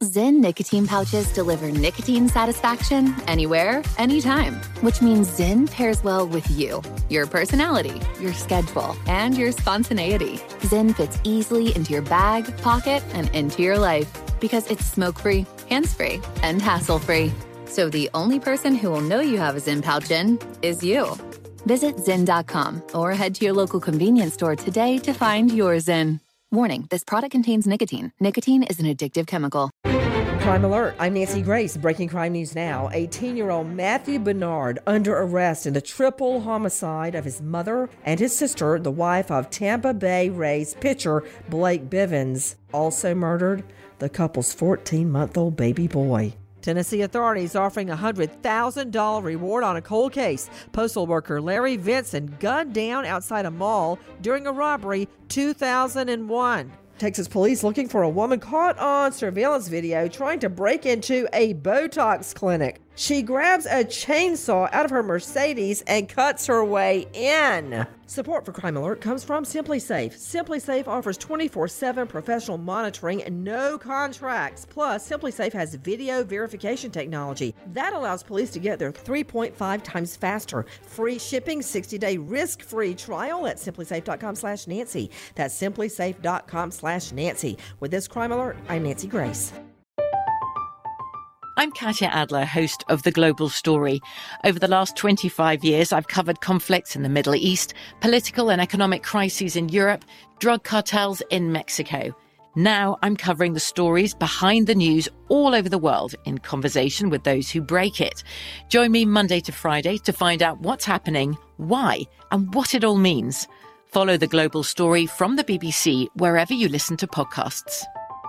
Zyn nicotine pouches deliver nicotine satisfaction anywhere, anytime, which means Zyn pairs well with you, your personality, your schedule, and your spontaneity. Zyn fits easily into your bag, pocket, and into your life because it's smoke-free, hands-free, and hassle-free. So the only person who will know you have a Zyn pouch in is you. Visit Zyn.com or head to your local convenience store today to find your Zyn. Warning, this product contains nicotine. Nicotine is an addictive chemical. Crime Alert, I'm Nancy Grace. Breaking crime news now. 18-year-old Matthew Bernard under arrest in the triple homicide of his mother and his sister, the wife of Tampa Bay Rays pitcher Blake Bivens. Also murdered the couple's 14-month-old baby boy. Tennessee authorities offering a $100,000 reward on a cold case. Postal worker Larry Vinson gunned down outside a mall during a robbery 2001. Texas police looking for a woman caught on surveillance video trying to break into a Botox clinic. She grabs a chainsaw out of her Mercedes and cuts her way in. Support for Crime Alert comes from SimpliSafe. SimpliSafe offers 24/7 professional monitoring and no contracts. Plus, SimpliSafe has video verification technology that allows police to get there 3.5 times faster. Free shipping, 60-day risk-free trial at SimpliSafe.com/Nancy. That's SimpliSafe.com/Nancy. With this Crime Alert, I'm Nancy Grace. I'm Katya Adler, host of The Global Story. Over the last 25 years, I've covered conflicts in the Middle East, political and economic crises in Europe, drug cartels in Mexico. Now I'm covering the stories behind the news all over the world in conversation with those who break it. Join me Monday to Friday to find out what's happening, why, and what it all means. Follow The Global Story from the BBC wherever you listen to podcasts.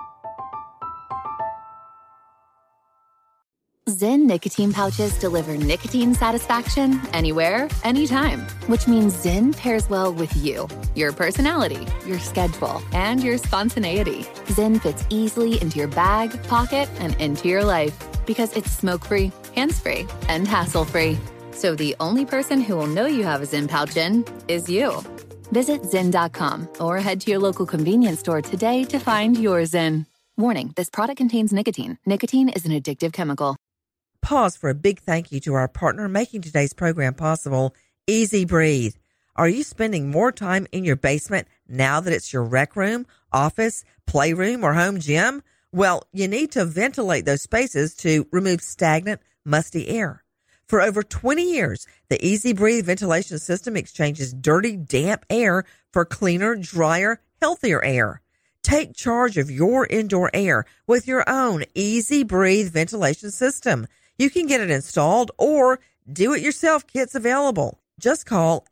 Zyn nicotine pouches deliver nicotine satisfaction anywhere, anytime, which means Zyn pairs well with you, your personality, your schedule, and your spontaneity. Zyn fits easily into your bag, pocket, and into your life because it's smoke-free, hands-free, and hassle-free. So the only person who will know you have a Zyn pouch in is you. Visit Zyn.com or head to your local convenience store today to find your Zyn. Warning, this product contains nicotine. Nicotine is an addictive chemical. Pause for a big thank you to our partner making today's program possible, Easy Breathe. Are you spending more time in your basement now that it's your rec room, office, playroom, or home gym? Well, you need to ventilate those spaces to remove stagnant, musty air. For over 20 years, the Easy Breathe ventilation system exchanges dirty, damp air for cleaner, drier, healthier air. Take charge of your indoor air with your own Easy Breathe ventilation system. You can get it installed or do-it-yourself kits available. Just call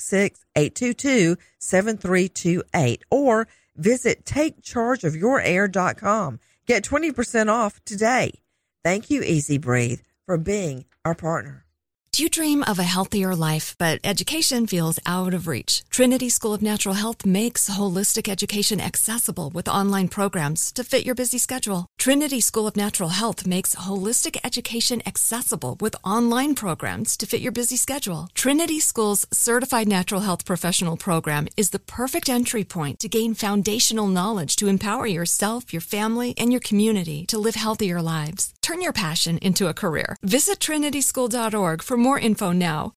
866-822-7328 or visit TakeChargeOfYourAir.com. Get 20% off today. Thank you, Easy Breathe, for being our partner. Do you dream of a healthier life, but education feels out of reach? Trinity School of Natural Health makes holistic education accessible with online programs to fit your busy schedule. Trinity School of Natural Health makes holistic education accessible with online programs to fit your busy schedule. Trinity School's Certified Natural Health Professional Program is the perfect entry point to gain foundational knowledge to empower yourself, your family, and your community to live healthier lives. Turn your passion into a career. Visit trinityschool.org for more info now.